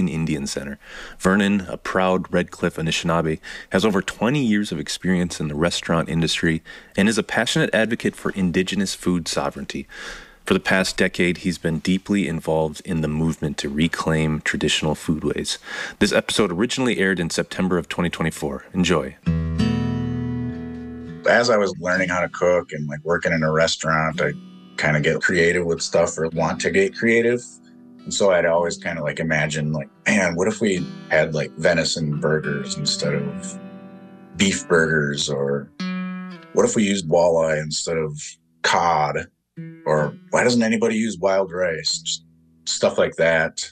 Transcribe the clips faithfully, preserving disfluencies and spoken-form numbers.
American Indian Center. Vernon, a proud Red Cliff Anishinaabe, has over twenty years of experience in the restaurant industry and is a passionate advocate for indigenous food sovereignty. For the past decade, he's been deeply involved in the movement to reclaim traditional foodways. This episode originally aired in September of twenty twenty-four. Enjoy. As I was learning how to cook and like working in a restaurant, I kind of get creative with stuff or want to get creative. And so I'd always kind of like imagine like, man, what if we had like venison burgers instead of beef burgers? Or what if we used walleye instead of cod? Or why doesn't anybody use wild rice? Just stuff like that.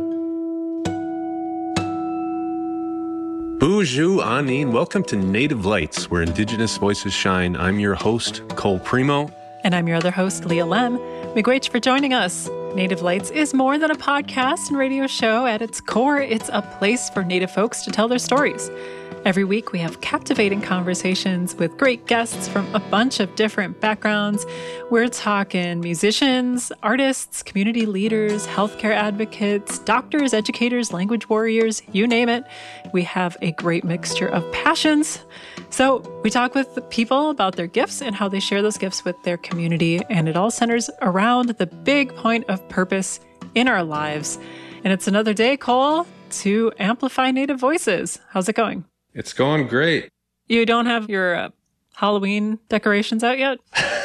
Bonjour, Anine. Welcome to Native Lights, where Indigenous voices shine. I'm your host, Cole Primo. And I'm your other host, Leah Lem. Miigwech for joining us. Native Lights is more than a podcast and radio show. At its core, it's a place for Native folks to tell their stories. Every week, we have captivating conversations with great guests from a bunch of different backgrounds. We're talking musicians, artists, community leaders, healthcare advocates, doctors, educators, language warriors, you name it. We have a great mixture of passions. So we talk with people about their gifts and how they share those gifts with their community. And it all centers around the big point of purpose in our lives. And it's another day, Cole, to amplify Native voices. How's it going? It's going great. You don't have your uh, Halloween decorations out yet?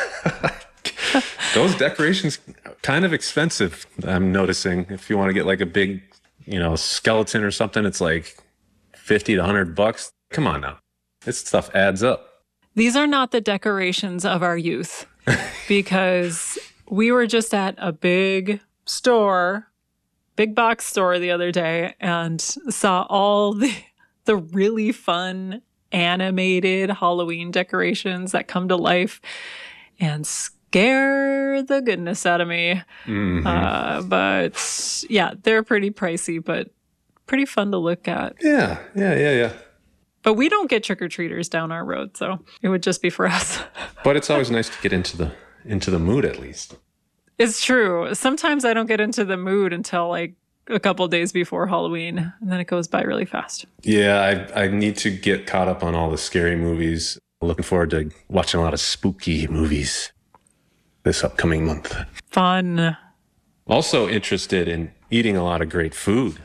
Those decorations kind of expensive, I'm noticing. If you want to get like a big, you know, skeleton or something, it's like fifty to one hundred bucks. Come on now. This stuff adds up. These are not the decorations of our youth because we were just at a big store, big box store the other day and saw all the the really fun animated Halloween decorations that come to life and scare the goodness out of me. Mm-hmm. Uh, but yeah, they're pretty pricey, but pretty fun to look at. Yeah, yeah, yeah, yeah. But we don't get trick-or-treaters down our road, so it would just be for us. But it's always nice to get into the into the mood at least. It's true. Sometimes I don't get into the mood until like a couple days before Halloween, and then it goes by really fast. Yeah, I I need to get caught up on all the scary movies. Looking forward to watching a lot of spooky movies this upcoming month. Fun. Also interested in eating a lot of great food.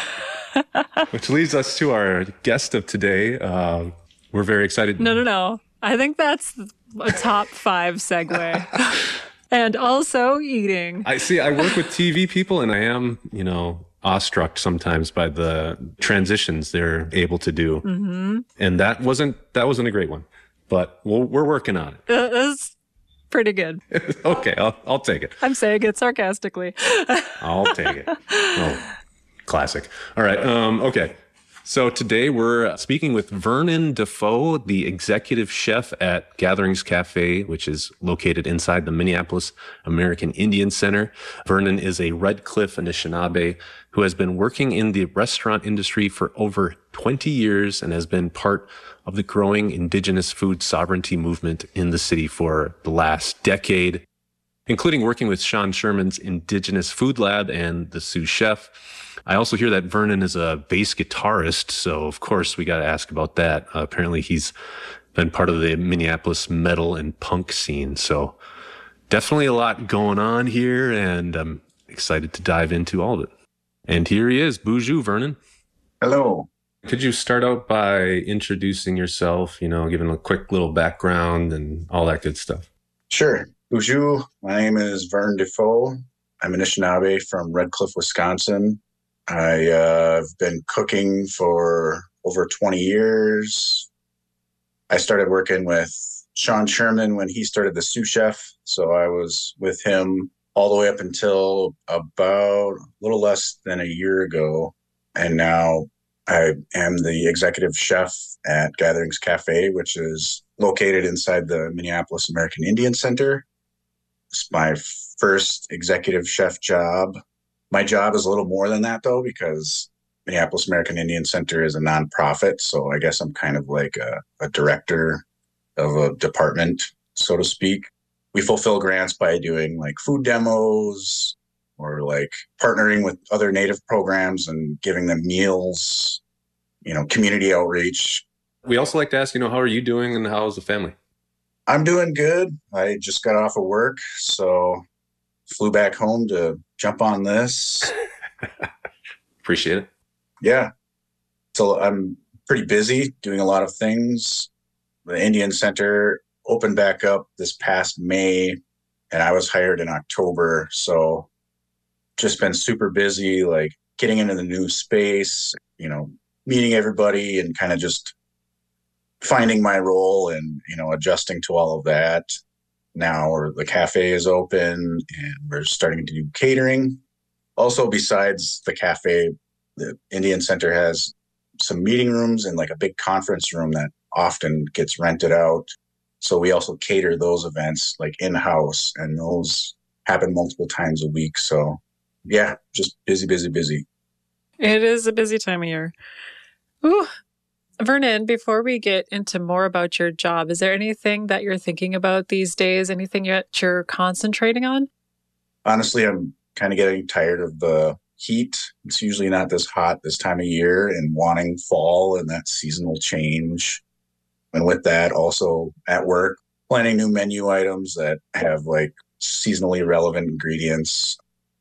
Which leads us to our guest of today. Uh, we're very excited. No, no, no. I think that's a top five segue. And also eating. I see, I work with T V people and I am, you know, awestruck sometimes by the transitions they're able to do. Mm-hmm. And that wasn't, that wasn't a great one, but we'll, we're working on it. It was pretty good. Okay, I'll, I'll take it. I'm saying it sarcastically. I'll take it. Oh, classic. All right. Um, okay. So today we're speaking with Vernon Defoe, the executive chef at Gatherings Cafe, which is located inside the Minneapolis American Indian Center. Vernon is a Red Cliff Anishinaabe who has been working in the restaurant industry for over twenty years and has been part of the growing indigenous food sovereignty movement in the city for the last decade, including working with Sean Sherman's Indigenous Food Lab and the Sioux Chef. I also hear that Vernon is a bass guitarist, so of course we got to ask about that. Uh, apparently he's been part of the Minneapolis metal and punk scene, so definitely a lot going on here, and I'm excited to dive into all of it. And here he is. Bonjour, Vernon. Hello. Could you start out by introducing yourself, you know, giving a quick little background and all that good stuff? Sure. Bonjour. My name is Vernon Defoe. I'm Anishinaabe from Red Cliff, Wisconsin. I uh, have been cooking for over twenty years. I started working with Sean Sherman when he started the Sioux Chef. So I was with him all the way up until about a little less than a year ago. And now I am the executive chef at Gatherings Cafe, which is located inside the Minneapolis American Indian Center. It's my first executive chef job. My job is a little more than that, though, because Minneapolis American Indian Center is a nonprofit. So I guess I'm kind of like a, a director of a department, so to speak. We fulfill grants by doing like food demos, or like partnering with other Native programs and giving them meals, you know, community outreach. We also like to ask, you know, how are you doing and how's the family? I'm doing good. I just got off of work, so flew back home to jump on this. Appreciate it. Yeah. So I'm pretty busy doing a lot of things. The Indian Center opened back up this past May, and I was hired in October. So just been super busy, like getting into the new space, you know, meeting everybody and kind of just finding my role and, you know, adjusting to all of that. Now or the cafe is open and we're starting to do catering. Also, besides the cafe, the Indian Center has some meeting rooms and like a big conference room that often gets rented out. So we also cater those events like in-house, and those happen multiple times a week. So yeah, just busy, busy, busy. It is a busy time of year. Ooh. Vernon, before we get into more about your job, is there anything that you're thinking about these days? Anything that you're concentrating on? Honestly, I'm kind of getting tired of the heat. It's usually not this hot this time of year, and wanting fall and that seasonal change. And with that, also at work, planning new menu items that have like seasonally relevant ingredients.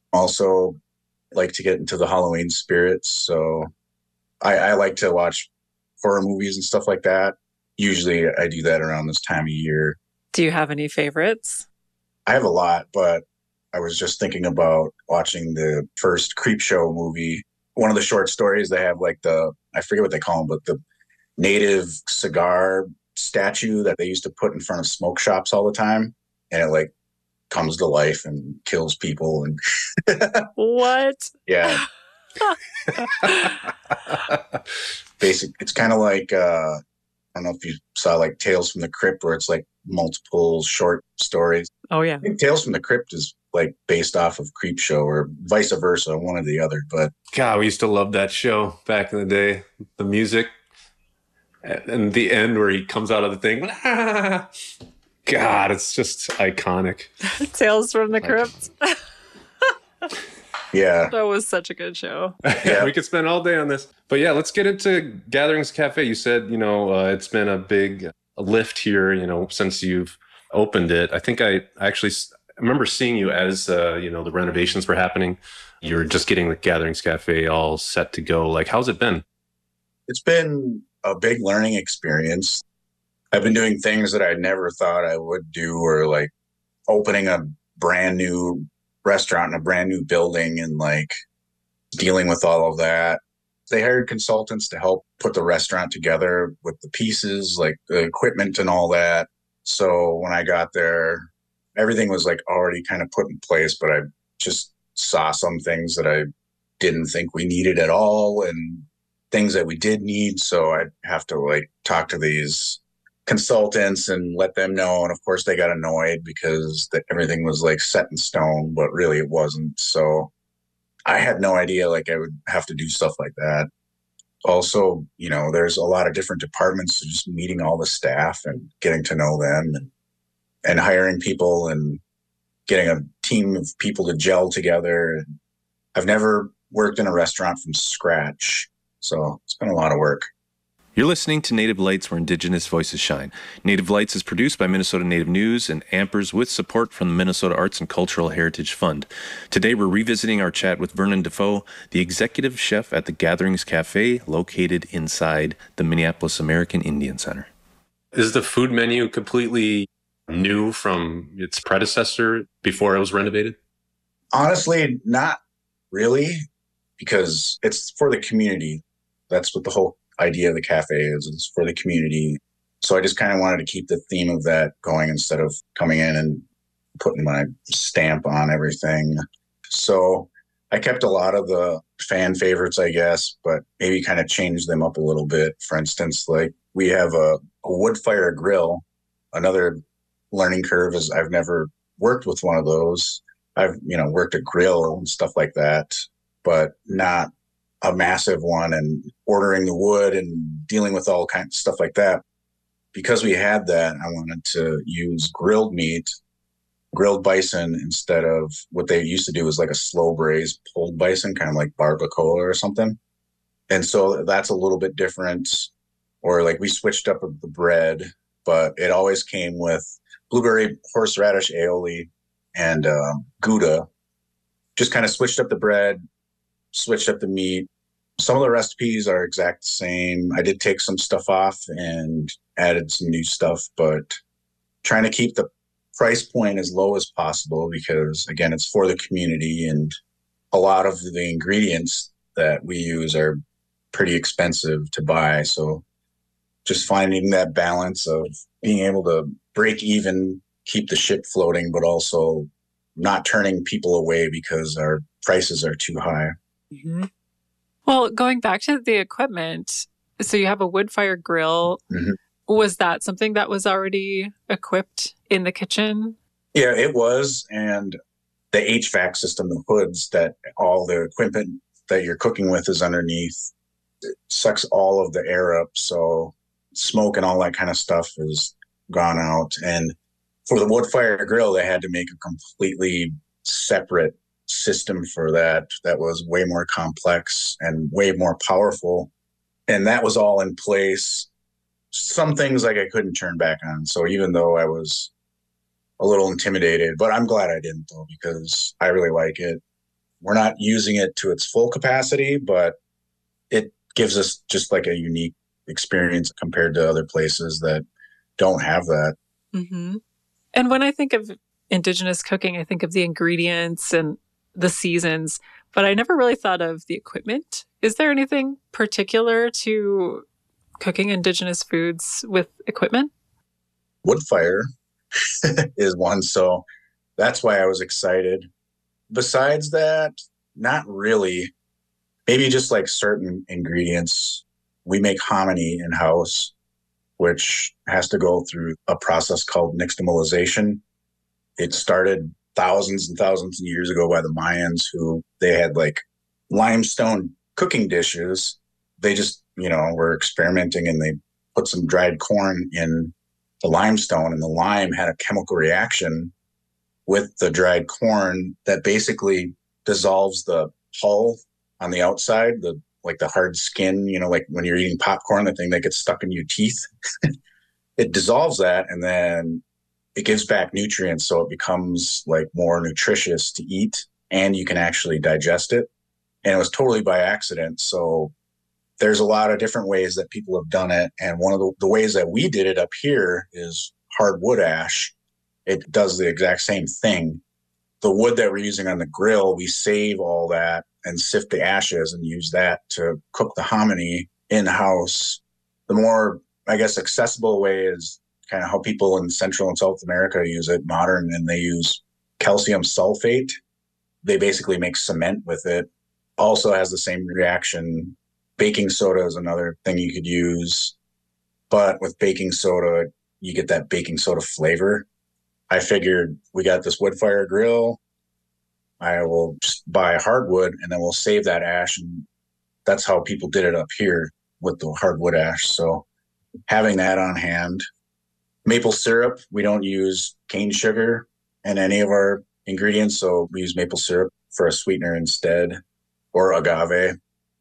Also like to get into the Halloween spirits. So I, I like to watch horror movies and stuff like that. Usually I do that around this time of year. Do you have any favorites? I have a lot, but I was just thinking about watching the first Creepshow movie. One of the short stories, they have like the, I forget what they call them, but the native cigar statue that they used to put in front of smoke shops all the time. And it like comes to life and kills people. And What? Yeah. Basic. It's kind of like, uh, I don't know if you saw like Tales from the Crypt, where it's like multiple short stories. Oh, yeah. I think Tales from the Crypt is like based off of Creepshow or vice versa, one or the other. But God, we used to love that show back in the day. The music and the end where he comes out of the thing. God, it's just iconic. Tales from the Crypt. yeah, That was such a good show. Yeah, we could spend all day on this. But yeah, let's get into Gatherings Cafe. You said, you know, uh, it's been a big lift here, you know, since you've opened it. I think I actually I remember seeing you as, uh, you know, the renovations were happening. You were just getting the Gatherings Cafe all set to go. Like, how's it been? It's been a big learning experience. I've been doing things that I never thought I would do, or like opening a brand new restaurant in a brand new building and like dealing with all of that. They hired consultants to help put the restaurant together with the pieces, like the equipment and all that. So when I got there, everything was like already kind of put in place, but I just saw some things that I didn't think we needed at all and things that we did need. So I'd have to like talk to these consultants and let them know. And of course they got annoyed because that everything was like set in stone, but really it wasn't. So I had no idea like I would have to do stuff like that. Also, you know, there's a lot of different departments, so just meeting all the staff and getting to know them and, and hiring people and getting a team of people to gel together. I've never worked in a restaurant from scratch, so it's been a lot of work. You're listening to Native Lights, where Indigenous voices shine. Native Lights is produced by Minnesota Native News and Ampers with support from the Minnesota Arts and Cultural Heritage Fund. Today, we're revisiting our chat with Vernon Defoe, the executive chef at the Gatherings Cafe, located inside the Minneapolis American Indian Center. Is the food menu completely new from its predecessor before it was renovated? Honestly, not really, because it's for the community. That's what the whole idea of the cafe is. It's for the community. So I just kind of wanted to keep the theme of that going instead of coming in and putting my stamp on everything. So I kept a lot of the fan favorites, I guess, but maybe kind of changed them up a little bit. For instance, like we have a, a wood fire grill. Another learning curve is I've never worked with one of those. I've, you know, worked a grill and stuff like that, but not a massive one, and ordering the wood and dealing with all kinds of stuff like that. Because we had that, I wanted to use grilled meat grilled bison instead of what they used to do is like a slow braised pulled bison, kind of like barbacoa or something. And so that's a little bit different. Or like we switched up the bread, but it always came with blueberry horseradish aioli and um, Gouda. Just kind of switched up the bread, switched up the meat. Some of the recipes are exact same. I did take some stuff off and added some new stuff, but trying to keep the price point as low as possible because, again, it's for the community, and a lot of the ingredients that we use are pretty expensive to buy. So just finding that balance of being able to break even, keep the ship floating, but also not turning people away because our prices are too high. Mm-hmm. Well, going back to the equipment, so you have a wood fire grill. Mm-hmm. Was that something that was already equipped in the kitchen? Yeah, it was. And the H V A C system, the hoods that all the equipment that you're cooking with is underneath, it sucks all of the air up. So smoke and all that kind of stuff has gone out. And for the wood fire grill, they had to make a completely separate system for that. That was way more complex and way more powerful. And that was all in place. Some things like I couldn't turn back on. So even though I was a little intimidated, but I'm glad I didn't though, because I really like it. We're not using it to its full capacity, but it gives us just like a unique experience compared to other places that don't have that. Mm-hmm. And when I think of Indigenous cooking, I think of the ingredients and the seasons, but I never really thought of the equipment. Is there anything particular to cooking Indigenous foods with equipment? Wood fire is one, so that's why I was excited. Besides that, not really. Maybe just like certain ingredients. We make hominy in-house, which has to go through a process called nixtamalization. It started thousands and thousands of years ago by the Mayans, who they had like limestone cooking dishes. They just, you know, were experimenting, and they put some dried corn in the limestone, and the lime had a chemical reaction with the dried corn that basically dissolves the hull on the outside, the like the hard skin, you know, like when you're eating popcorn, the thing that gets stuck in your teeth. It dissolves that, and then it gives back nutrients, so it becomes like more nutritious to eat, and you can actually digest it. And it was totally by accident. So there's a lot of different ways that people have done it. And one of the, the ways that we did it up here is hardwood ash. It does the exact same thing. The wood that we're using on the grill, we save all that and sift the ashes and use that to cook the hominy in-house. The more, I guess, accessible way is kind of how people in Central and South America use it, modern, and they use calcium sulfate. They basically make cement with it. Also has the same reaction. Baking soda is another thing you could use. But with baking soda, you get that baking soda flavor. I figured we got this wood fire grill. I will just buy hardwood, and then we'll save that ash. And that's how people did it up here with the hardwood ash. So having that on hand. Maple syrup, we don't use cane sugar in any of our ingredients, so we use maple syrup for a sweetener instead, or agave.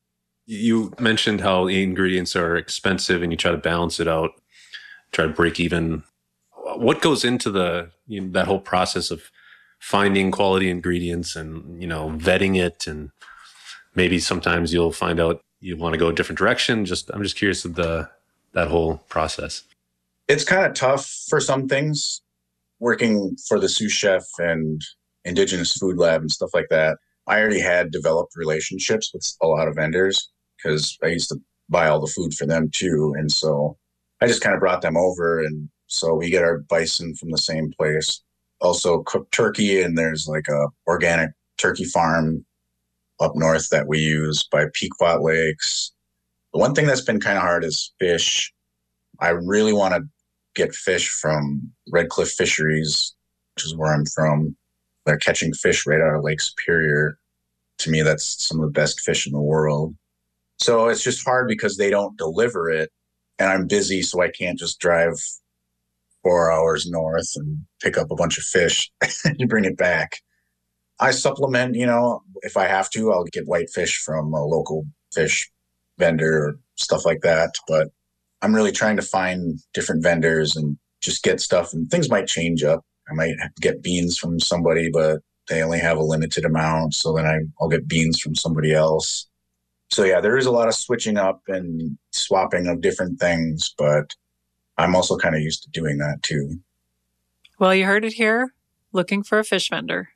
You mentioned how the ingredients are expensive and you try to balance it out, try to break even. What goes into the you know, that whole process of finding quality ingredients and, you know, vetting it, and maybe sometimes you'll find out you want to go a different direction. Just I'm just curious of the that whole process. It's kind of tough for some things. Working for the sous chef and Indigenous Food Lab and stuff like that, I already had developed relationships with a lot of vendors because I used to buy all the food for them too. And so I just kind of brought them over. And so we get our bison from the same place. Also cooked turkey, and there's like a organic turkey farm up north that we use by Pequot Lakes. The one thing that's been kind of hard is fish. I really want to get fish from Red Cliff Fisheries, which is where I'm from. They're catching fish right out of Lake Superior. To me, that's some of the best fish in the world. So it's just hard because they don't deliver it, and I'm busy, so I can't just drive four hours north and pick up a bunch of fish and bring it back. I supplement, you know, if I have to, I'll get whitefish from a local fish vendor or stuff like that. But I'm really trying to find different vendors and just get stuff, and things might change up. I might have to get beans from somebody, but they only have a limited amount. So then I, I'll get beans from somebody else. So yeah, there is a lot of switching up and swapping of different things, but I'm also kind of used to doing that too. Well, you heard it here. Looking for a fish vendor.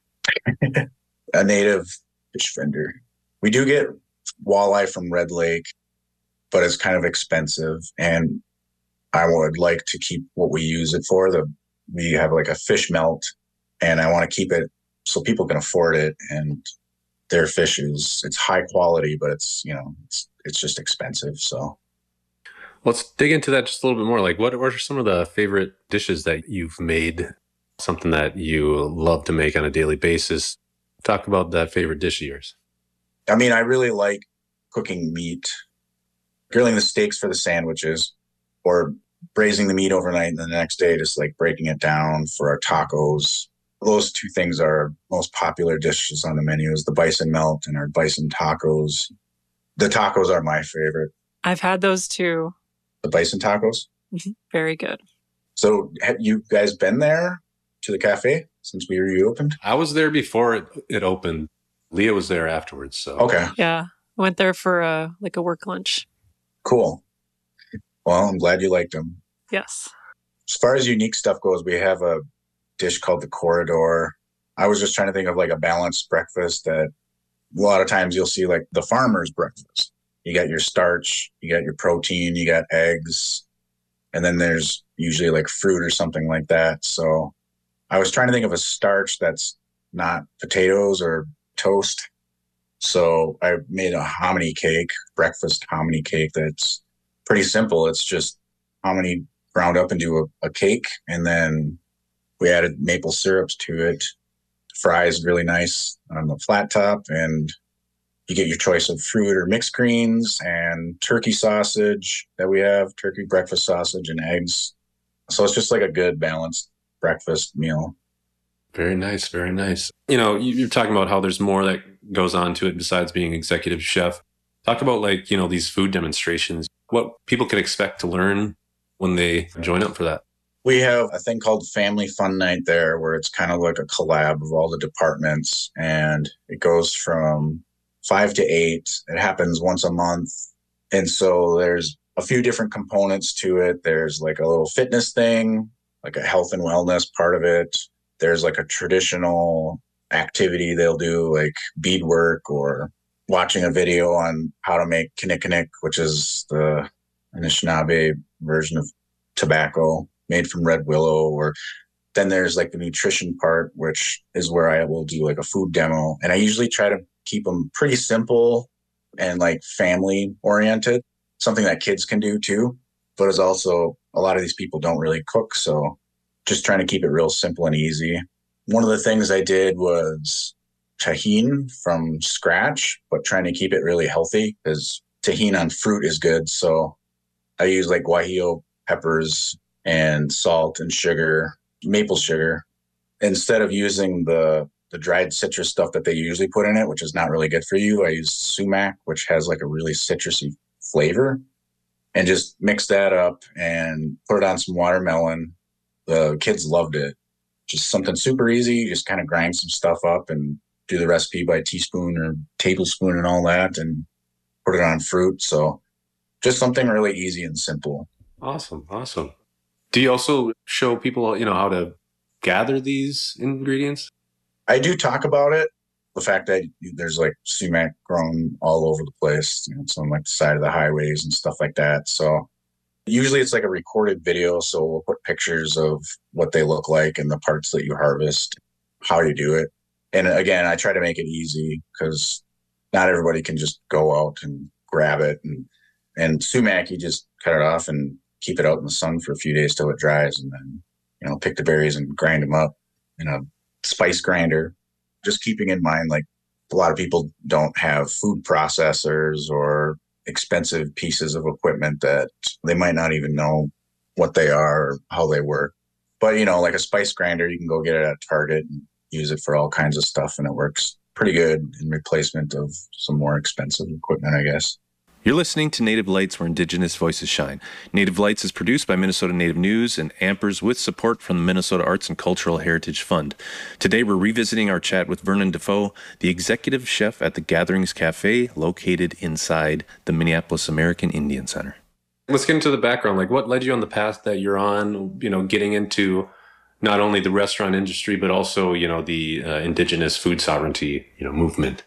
A native fish vendor. We do get walleye from Red Lake, but it's kind of expensive. And I would like to keep what we use it for. The we have like a fish melt, and I want to keep it so people can afford it. And their fish is, it's high quality, but it's, you know, it's, it's just expensive. So let's dig into that just a little bit more. Like, what, what are some of the favorite dishes that you've made? Something that you love to make on a daily basis. Talk about that favorite dish of yours. I mean, I really like cooking meat, grilling the steaks for the sandwiches, or braising the meat overnight and the next day just like breaking it down for our tacos. Those two things are most popular dishes on the menu, is the bison melt and our bison tacos. The tacos are my favorite. I've had those too. The bison tacos? Mm-hmm. Very good. So have you guys been there to the cafe since we reopened? I was there before it, it opened. Leah was there afterwards. So okay. Yeah. I went there for a, like a work lunch. Cool. Well, I'm glad you liked them. Yes. As far as unique stuff goes, we have a dish called the Corridor. I was just trying to think of like a balanced breakfast that a lot of times you'll see like the farmer's breakfast. You got your starch, you got your protein, you got eggs, and then there's usually like fruit or something like that. So I was trying to think of a starch that's not potatoes or toast. So I made a hominy cake, breakfast hominy cake that's pretty simple. It's just hominy ground up into a, a cake, and then we added maple syrups to it. Fries really nice on the flat top, and you get your choice of fruit or mixed greens and turkey sausage that we have, turkey breakfast sausage and eggs. So it's just like a good balanced breakfast meal. Very nice, very nice. You know, you're talking about how there's more that goes on to it besides being executive chef. Talk about like, you know, these food demonstrations, what people can expect to learn when they join up for that. We have a thing called Family Fun Night there, where it's kind of like a collab of all the departments, and it goes from five to eight. It happens once a month. And so there's a few different components to it. There's like a little fitness thing, like a health and wellness part of it. There's like a traditional activity they'll do, like beadwork or watching a video on how to make kinnikinnick, which is the Anishinaabe version of tobacco made from red willow. Or then there's like the nutrition part, which is where I will do like a food demo. And I usually try to keep them pretty simple and like family oriented, something that kids can do too. But it's also, a lot of these people don't really cook. So just trying to keep it real simple and easy. One of the things I did was tahine from scratch, but trying to keep it really healthy, because tahine on fruit is good. So I use like guajillo peppers and salt and sugar, maple sugar, instead of using the the dried citrus stuff that they usually put in it, which is not really good for you. I use sumac, which has like a really citrusy flavor, and just mix that up and put it on some watermelon. The kids loved it. Just something super easy. You just kind of grind some stuff up and do the recipe by teaspoon or tablespoon and all that, and put it on fruit. So just something really easy and simple. Awesome. Awesome. Do you also show people, you know, how to gather these ingredients? I do talk about it. The fact that there's like sumac grown all over the place, you know, it's on like the side of the highways and stuff like that. So usually it's like a recorded video. So we'll put pictures of what they look like and the parts that you harvest, how you do it. And again, I try to make it easy, because not everybody can just go out and grab it. And, and sumac, you just cut it off and keep it out in the sun for a few days till it dries, and then, you know, pick the berries and grind them up in a spice grinder. Just keeping in mind, like, a lot of people don't have food processors or expensive pieces of equipment that they might not even know what they are or how they work. But, you know, like a spice grinder, you can go get it at Target and use it for all kinds of stuff. And it works pretty good in replacement of some more expensive equipment, I guess. You're listening to Native Lights, where Indigenous voices shine. Native Lights is produced by Minnesota Native News and Ampers with support from the Minnesota Arts and Cultural Heritage Fund. Today, we're revisiting our chat with Vernon Defoe, the executive chef at the Gatherings Cafe, located inside the Minneapolis American Indian Center. Let's get into the background. Like, what led you on the path that you're on, you know, getting into not only the restaurant industry, but also, you know, the uh, Indigenous food sovereignty, you know, movement?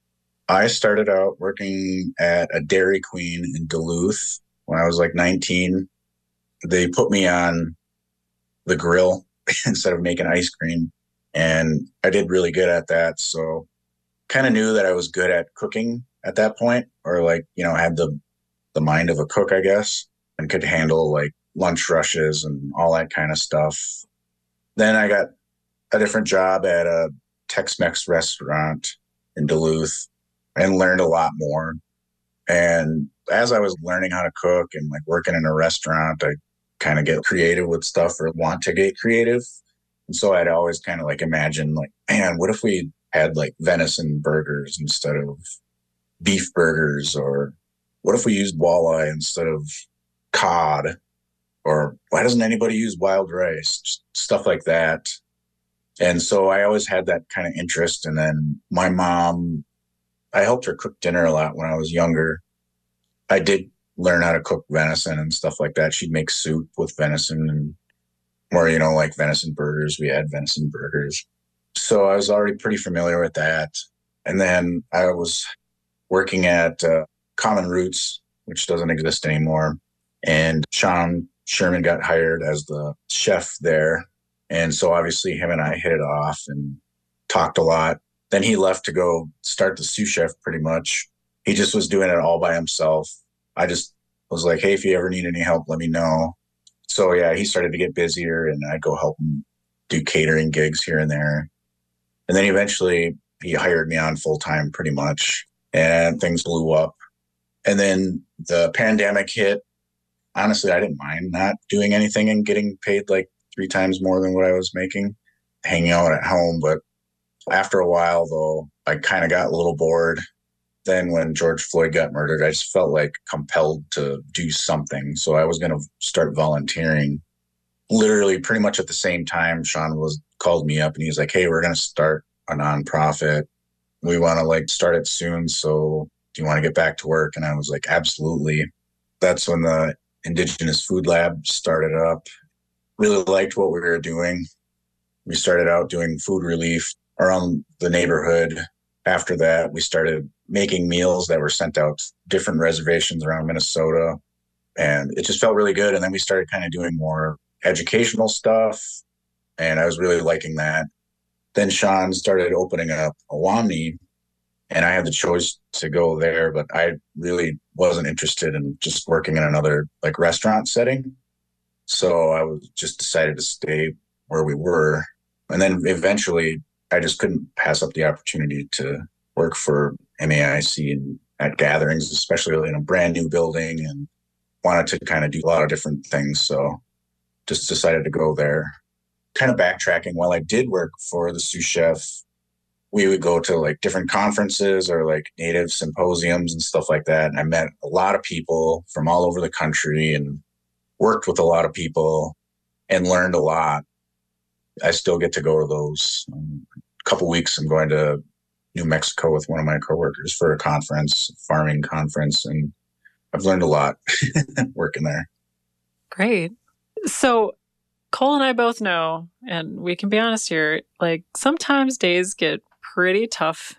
I started out working at a Dairy Queen in Duluth when I was like nineteen. They put me on the grill instead of making ice cream, and I did really good at that. So kind of knew that I was good at cooking at that point, or like, you know, had the, the mind of a cook, I guess, and could handle like lunch rushes and all that kind of stuff. Then I got a different job at a Tex-Mex restaurant in Duluth and learned a lot more. And as I was learning how to cook and like working in a restaurant, I kind of get creative with stuff or want to get creative. And so I'd always kind of like imagine like, man, what if we had like venison burgers instead of beef burgers? Or what if we used walleye instead of cod? Or why doesn't anybody use wild rice? Just stuff like that. And so I always had that kind of interest. And then my mom, I helped her cook dinner a lot when I was younger. I did learn how to cook venison and stuff like that. She'd make soup with venison, and or, you know, like venison burgers. We had venison burgers. So I was already pretty familiar with that. And then I was working at uh, Common Roots, which doesn't exist anymore. And Sean Sherman got hired as the chef there. And so obviously him and I hit it off and talked a lot. Then he left to go start the sous chef pretty much. He just was doing it all by himself. I just was like, hey, if you ever need any help, let me know. So yeah, he started to get busier and I'd go help him do catering gigs here and there. And then eventually he hired me on full time pretty much, and things blew up. And then the pandemic hit. Honestly, I didn't mind not doing anything and getting paid like three times more than what I was making, hanging out at home. But after a while, though, I kind of got a little bored. Then when George Floyd got murdered, I just felt like compelled to do something. So I was going to start volunteering. Literally pretty much at the same time, Sean was called me up and he's like, hey, we're going to start a nonprofit. We want to like start it soon. So do you want to get back to work? And I was like, absolutely. That's when the Indigenous Food Lab started up. Really liked what we were doing. We started out doing food relief around the neighborhood. After that, we started making meals that were sent out to different reservations around Minnesota. And it just felt really good. And then we started kind of doing more educational stuff. And I was really liking that. Then Sean started opening up Awamni, and I had the choice to go there, but I really wasn't interested in just working in another like restaurant setting. So I was just decided to stay where we were. And then eventually I just couldn't pass up the opportunity to work for M A I C and at Gatherings, especially in a brand new building, and wanted to kind of do a lot of different things. So just decided to go there. Kind of backtracking, while I did work for the sous chef, we would go to like different conferences or like native symposiums and stuff like that. And I met a lot of people from all over the country and worked with a lot of people and learned a lot. I still get to go to those. Um, a couple weeks, I'm going to New Mexico with one of my coworkers for a conference, farming conference, and I've learned a lot working there. Great. So Cole and I both know, and we can be honest here, like sometimes days get pretty tough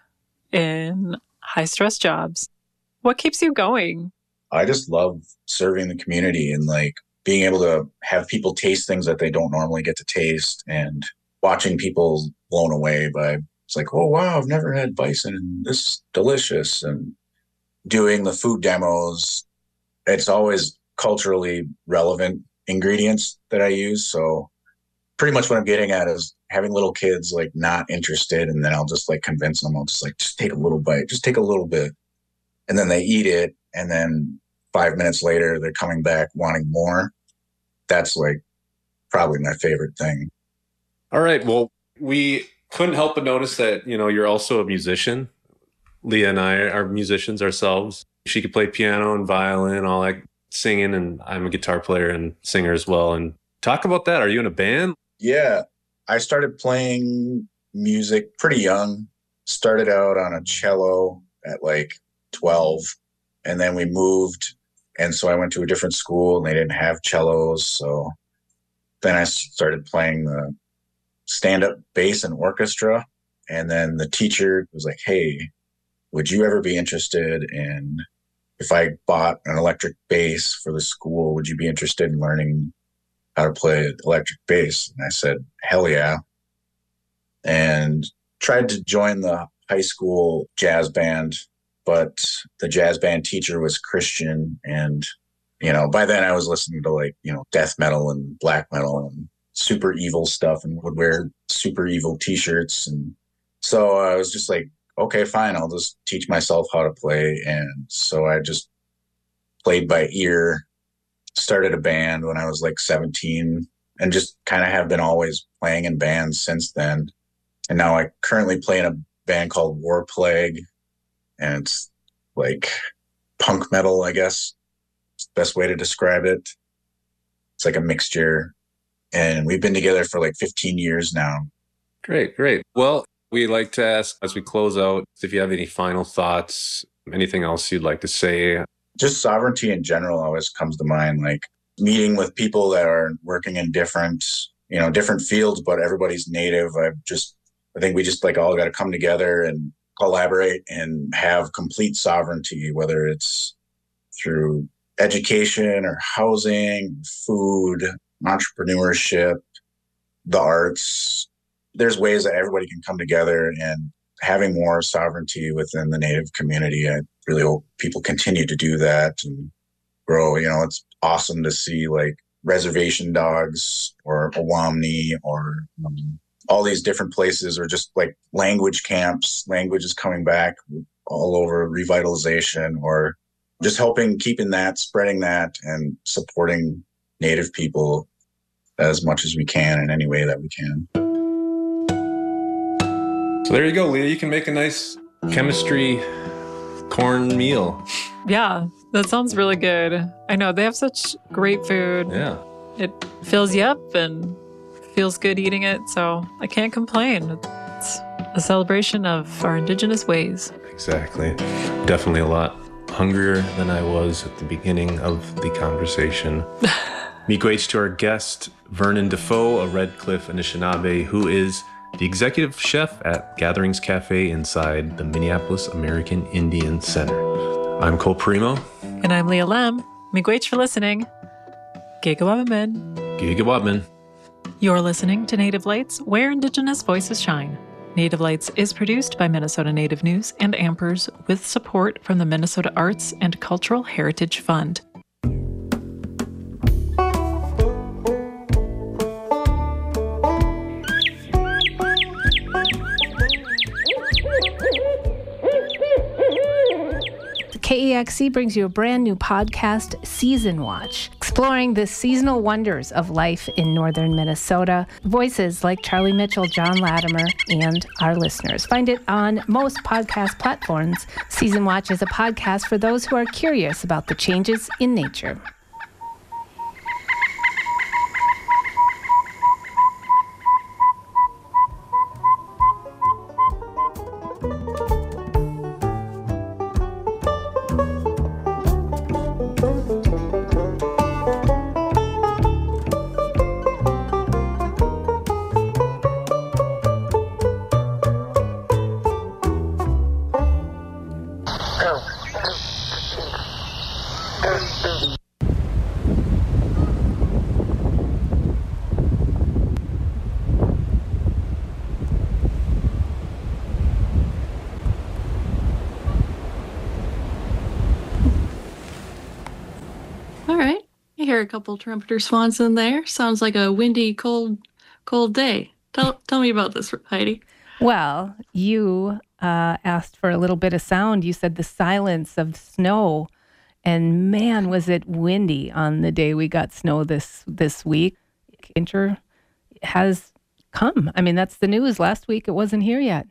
in high-stress jobs. What keeps you going? I just love serving the community and like being able to have people taste things that they don't normally get to taste, and watching people blown away by, it's like, oh, wow, I've never had bison and this is delicious. And doing the food demos, it's always culturally relevant ingredients that I use. So pretty much what I'm getting at is having little kids like not interested, and then I'll just like convince them. I'll just like, just take a little bite, just take a little bit. And then they eat it. And then five minutes later, they're coming back wanting more. That's like probably my favorite thing. All right. Well, we couldn't help but notice that, you know, you're also a musician. Leah and I are musicians ourselves. She could play piano and violin, all that singing, and I'm a guitar player and singer as well. And talk about that. Are you in a band? Yeah, I started playing music pretty young. Started out on a cello at like twelve, and then we moved. And so I went to a different school and they didn't have cellos. So then I started playing the stand-up bass and orchestra. And then the teacher was like, hey, would you ever be interested in, if I bought an electric bass for the school, would you be interested in learning how to play electric bass? And I said, hell yeah. And tried to join the high school jazz band, but the jazz band teacher was Christian. And, you know, by then I was listening to like, you know, death metal and black metal and super evil stuff and would wear super evil t-shirts. And so I was just like, okay, fine, I'll just teach myself how to play. And so I just played by ear, started a band when I was like seventeen, and just kind of have been always playing in bands since then. And now I currently play in a band called War Plague, and it's like punk metal, I guess. It's the best way to describe it. It's like a mixture. And we've been together for like fifteen years now. Great, great. Well, we like to ask as we close out if you have any final thoughts, anything else you'd like to say. Just sovereignty in general always comes to mind, like meeting with people that are working in different, you know, different fields, but everybody's native. I just, I think we just like all got to come together and collaborate and have complete sovereignty, whether it's through education or housing, food, entrepreneurship, the arts. There's ways that everybody can come together, and having more sovereignty within the Native community. I really hope people continue to do that and grow. You know, it's awesome to see like reservation dogs or Awamni or um, all these different places, or just like language camps. Language is coming back all over, revitalization, or just helping, keeping that, spreading that, and supporting Native people as much as we can in any way that we can. So there you go, Leah. You can make a nice chemistry corn meal. Yeah, that sounds really good. I know they have such great food. Yeah. It fills you up and feels good eating it, so I can't complain. It's a celebration of our indigenous ways. Exactly. Definitely a lot hungrier than I was at the beginning of the conversation. Miigwech to our guest, Vernon Defoe, a Red Cliff Anishinaabe, who is the executive chef at Gatherings Cafe inside the Minneapolis American Indian Center. I'm Cole Primo. And I'm Leah Lem. Miigwech for listening. Gigawabamin. Gigawabamin. You're listening to Native Lights, where Indigenous voices shine. Native Lights is produced by Minnesota Native News and Ampers with support from the Minnesota Arts and Cultural Heritage Fund. K E X C brings you a brand new podcast, Season Watch, exploring the seasonal wonders of life in northern Minnesota. Voices like Charlie Mitchell, John Latimer, and our listeners. Find it on most podcast platforms. Season Watch is a podcast for those who are curious about the changes in nature. A couple trumpeter swans in there. Sounds like a windy, cold, cold day. Tell tell me about this, Heidi. Well, you uh, asked for a little bit of sound. You said the silence of snow, and man, was it windy on the day we got snow this this week. winter has come. I mean, that's the news. Last week, it wasn't here yet.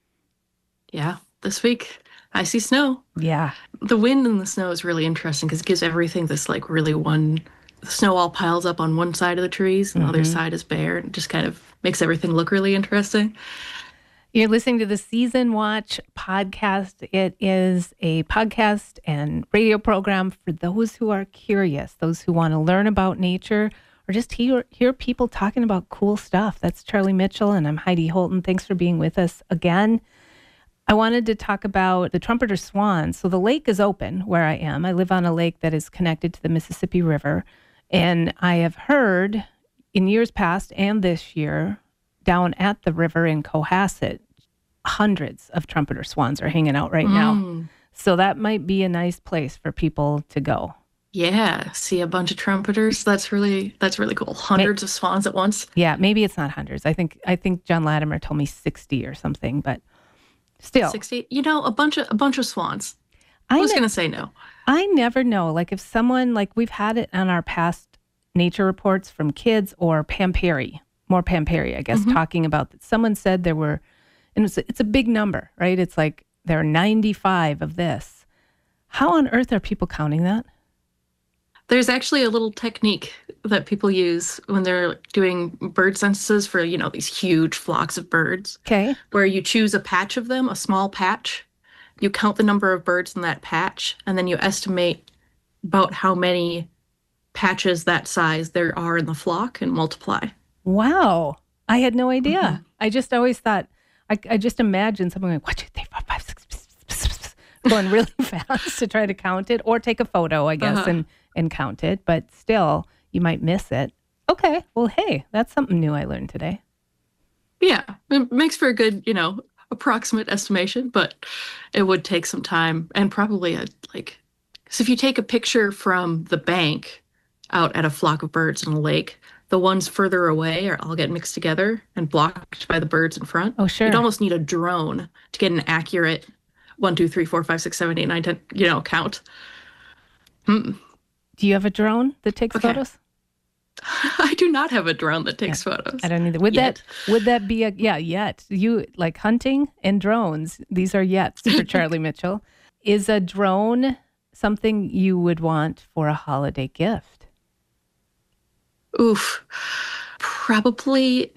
Yeah, this week I see snow. Yeah. The wind and the snow is really interesting because it gives everything this like really one, the snow all piles up on one side of the trees and the other side is bare. And it just kind of makes everything look really interesting. You're listening to the Season Watch podcast. It is a podcast and radio program for those who are curious, those who want to learn about nature or just hear, hear people talking about cool stuff. That's Charlie Mitchell, and I'm Heidi Holton. Thanks for being with us again. I wanted to talk about the trumpeter swans. So the lake is open where I am. I live on a lake that is connected to the Mississippi River. And I have heard in years past and this year, down at the river in Cohasset, hundreds of trumpeter swans are hanging out right now. Mm. So that might be a nice place for people to go. Yeah, see a bunch of trumpeters. That's really that's really cool. Hundreds of swans at once. Yeah, maybe it's not hundreds. I think I think John Latimer told me sixty or something, but still. sixty. You know, a bunch of a bunch of swans. I I was ne- going to say no. I never know. Like if someone, like we've had it on our past nature reports from kids or Pam Perry, more Pam Perry, I guess, Mm-hmm. talking about that. Someone said there were, and it's, it's a big number, right? It's like there are ninety-five of this. How on earth are people counting that? There's actually a little technique that people use when they're doing bird censuses for, you know, these huge flocks of birds, Okay. where you choose a patch of them, a small patch. You count the number of birds in that patch, and then you estimate about how many patches that size there are in the flock and multiply. Wow. I had no idea. Mhm. I just always thought, I, I just imagined someone going, one, two, three, four, five, six, going really fast to try to count it or take a photo, I guess, Uh-huh. and, and count it. But still, you might miss it. Okay. Well, hey, that's something new I learned today. Yeah, it makes for a good, you know, approximate estimation, but it would take some time and probably a like, so if you take a picture from the bank out at a flock of birds in a lake, the ones further away are all get mixed together and blocked by the birds in front. Oh, sure. You'd almost need a drone to get an accurate one, two, three, four, five, six, seven, eight, nine, ten, you know, count. Hmm. Do you have a drone that takes Okay. photos? I do not have a drone that takes photos. I don't either. Would Yet. that would that be a yeah, yet. You like hunting and drones. These are yets for Charlie Mitchell. Is a drone something you would want for a holiday gift? Oof. Probably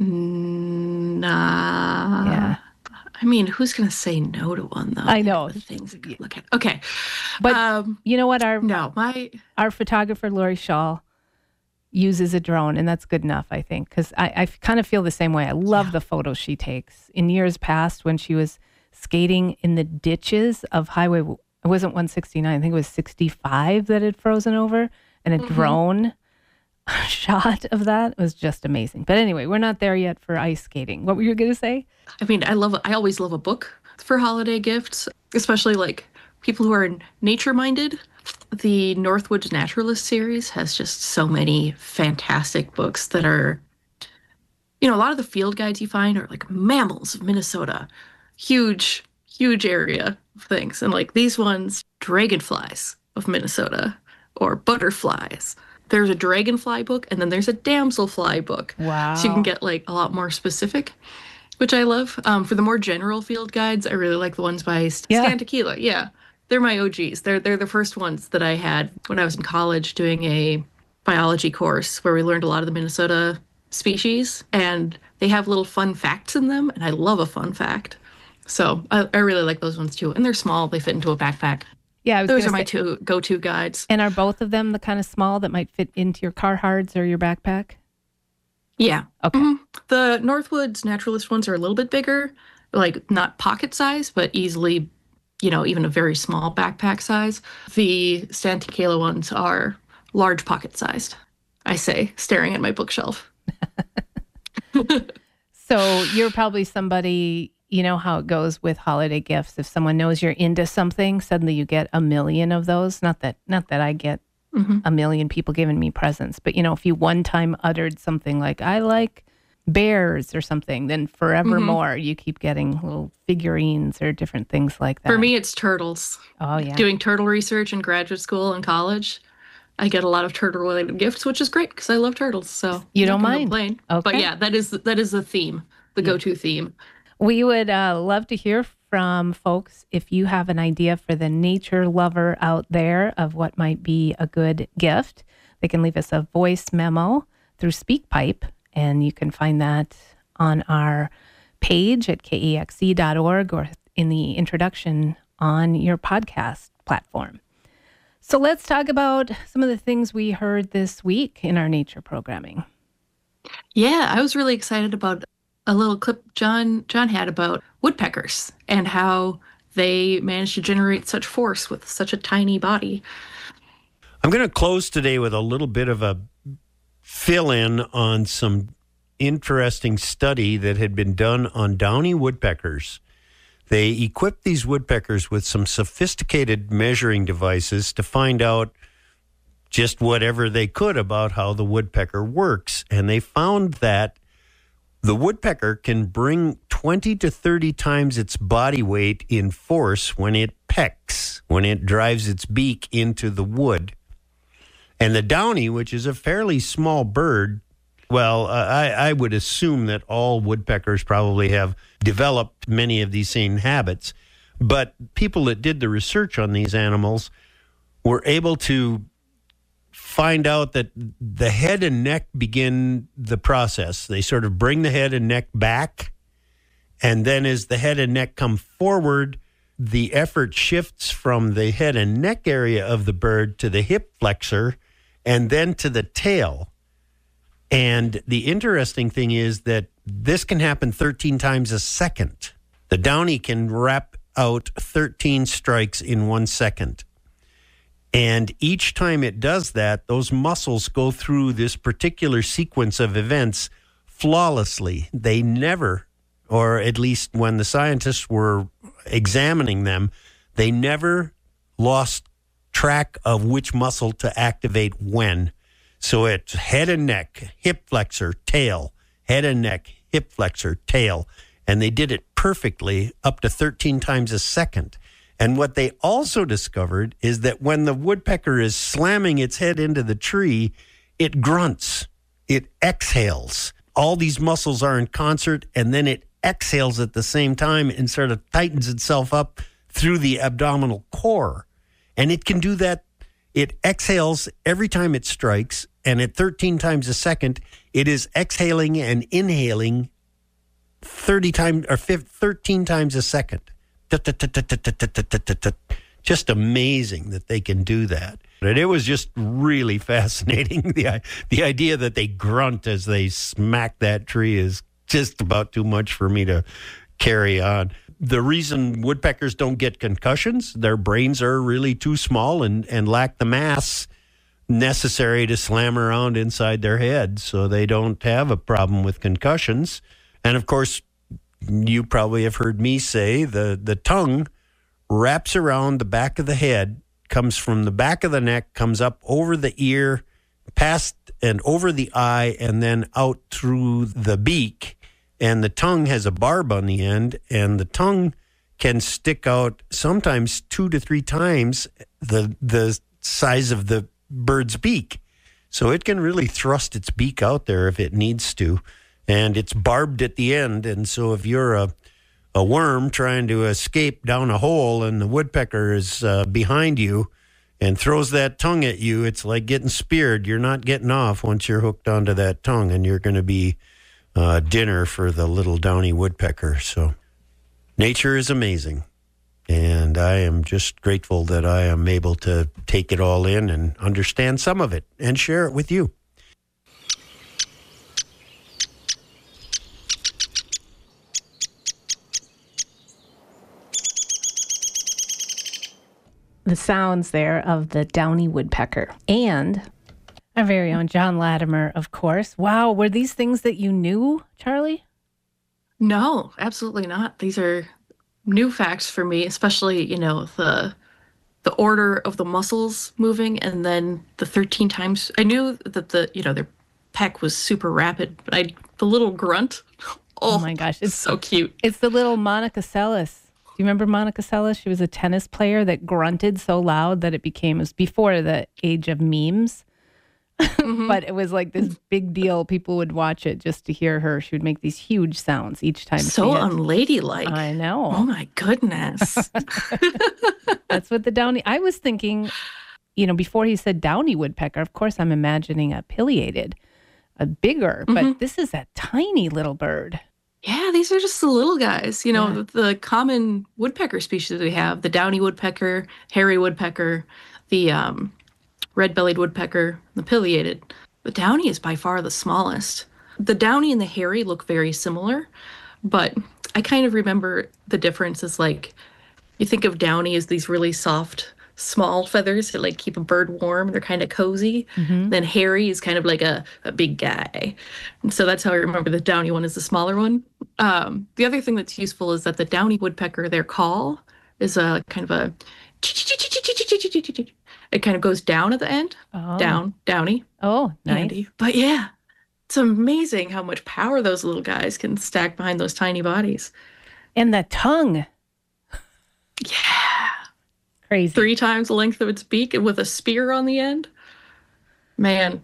nah. Yeah. I mean, who's going to say no to one, though? I know. The things I could look at. Okay. But um, you know what? Our no, my. our photographer Lori Shaw uses a drone, and that's good enough, I think, because I, I kind of feel the same way. I love Yeah. the photos she takes. In years past, when she was skating in the ditches of Highway, it wasn't one sixty-nine, I think it was sixty-five that had frozen over, and a Mm-hmm. drone shot of that was just amazing. But anyway, we're not there yet for ice skating. What were you going to say? I mean, I love. I always love a book for holiday gifts, especially like people who are nature minded. The Northwoods Naturalist series has just so many fantastic books that are, you know, a lot of the field guides you find are like mammals of Minnesota, huge, huge area of things. And like these ones, dragonflies of Minnesota or butterflies. There's a dragonfly book and then there's a damselfly book. Wow. So you can get like a lot more specific, which I love. Um, for the more general field guides, I really like the ones by Yeah. Stan Tequila. Yeah. They're my O Gs. They're they're the first ones that I had when I was in college doing a biology course where we learned a lot of the Minnesota species, and they have little fun facts in them, and I love a fun fact. So I, I really like those ones too. And they're small. They fit into a backpack. Yeah, I was Those gonna are my say- two go-to guides. And are both of them the kind of small that might fit into your Carhartts or your backpack? Yeah. Okay. Mhm. The Northwoods Naturalist ones are a little bit bigger, like not pocket size, but easily, you know, even a very small backpack size. The Stan Tequila ones are large pocket sized, I say, staring at my bookshelf. So you're probably somebody, you know how it goes with holiday gifts. If someone knows you're into something, suddenly you get a million of those. Not that not that I get Mhm. a million people giving me presents, but you know, if you one time uttered something like, I like bears or something, then forevermore you keep getting little figurines or different things like that. For me, it's turtles. Oh yeah. Doing turtle research in graduate school and college, I get a lot of turtle-related gifts, which is great because I love turtles. So You I'm don't not gonna mind? complain. Okay. But yeah, that is that is the theme, the go-to theme. We would uh, love to hear from folks if you have an idea for the nature lover out there of what might be a good gift. They can leave us a voice memo through SpeakPipe, and you can find that on our page at K E X C dot org or in the introduction on your podcast platform. So let's talk about some of the things we heard this week in our nature programming. Yeah, I was really excited about a little clip John John had about woodpeckers and how they managed to generate such force with such a tiny body. I'm going to close today with a little bit of a fill-in on some interesting study that had been done on downy woodpeckers. They equipped these woodpeckers with some sophisticated measuring devices to find out just whatever they could about how the woodpecker works. And they found that the woodpecker can bring twenty to thirty times its body weight in force when it pecks, when it drives its beak into the wood. And the downy, which is a fairly small bird, well, uh, I, I would assume that all woodpeckers probably have developed many of these same habits. But people that did the research on these animals were able to find out that the head and neck begin the process. They sort of bring the head and neck back. And then as the head and neck come forward, the effort shifts from the head and neck area of the bird to the hip flexor and then to the tail. And the interesting thing is that this can happen thirteen times a second. The downy can wrap out thirteen strikes in one second. And each time it does that, those muscles go through this particular sequence of events flawlessly. They never, or at least when the scientists were examining them, they never lost track of which muscle to activate when. So it's head and neck, hip flexor, tail, head and neck, hip flexor, tail. And they did it perfectly up to thirteen times a second. And what they also discovered is that when the woodpecker is slamming its head into the tree, it grunts, it exhales. All these muscles are in concert, and then it exhales at the same time and sort of tightens itself up through the abdominal core. And it can do that. It exhales every time it strikes, and at thirteen times a second, it is exhaling and inhaling thirty times or thirteen times a second. Just amazing that they can do that. And it was just really fascinating. The, the idea that they grunt as they smack that tree is just about too much for me to carry on. The reason woodpeckers don't get concussions, their brains are really too small and, and lack the mass necessary to slam around inside their head, so they don't have a problem with concussions. And of course, you probably have heard me say the, the tongue wraps around the back of the head, comes from the back of the neck, comes up over the ear, past and over the eye, and then out through the beak. And the tongue has a barb on the end, and the tongue can stick out sometimes two to three times the the size of the bird's beak. So it can really thrust its beak out there if it needs to. And it's barbed at the end. And so if you're a, a worm trying to escape down a hole and the woodpecker is uh, behind you and throws that tongue at you, it's like getting speared. You're not getting off once you're hooked onto that tongue, and you're going to be uh, dinner for the little downy woodpecker. So nature is amazing. And I am just grateful that I am able to take it all in and understand some of it and share it with you. The sounds there of the downy woodpecker and our very own John Latimer, of course. Wow, were these things that you knew, Charlie? No, absolutely not. These are new facts for me, especially, you know, the the order of the muscles moving and then the thirteen times. I knew that the, you know, their peck was super rapid, but I the little grunt. Oh, Oh my gosh, it's so cute. It's the little Monococelus you remember Monica Seles? She was a tennis player that grunted so loud that it became, it was before the age of memes. Mm-hmm. But it was like this big deal. People would watch it just to hear her. She would make these huge sounds each time. So unladylike. I know. Oh my goodness. That's what the downy. I was thinking, you know, before he said downy woodpecker, of course I'm imagining a pileated, a bigger, but mm-hmm. this is a tiny little bird. Yeah, these are just the little guys. You know, yeah. the common woodpecker species we have, the downy woodpecker, hairy woodpecker, the um, red-bellied woodpecker, the pileated. The downy is by far the smallest. The downy and the hairy look very similar, but I kind of remember the difference is like, you think of downy as these really soft, small feathers that like keep a bird warm. They're kind of cozy. Mm-hmm. Then hairy is kind of like a, a big guy. And so that's how I remember the downy one is the smaller one. Um, the other thing that's useful is that the downy woodpecker, their call is a kind of a, it kind of goes down at the end. Oh. Down, downy. Oh, nice. Handy. But yeah, it's amazing how much power those little guys can stack behind those tiny bodies. And the tongue. Yeah. Crazy. Three times the length of its beak and with a spear on the end. Man,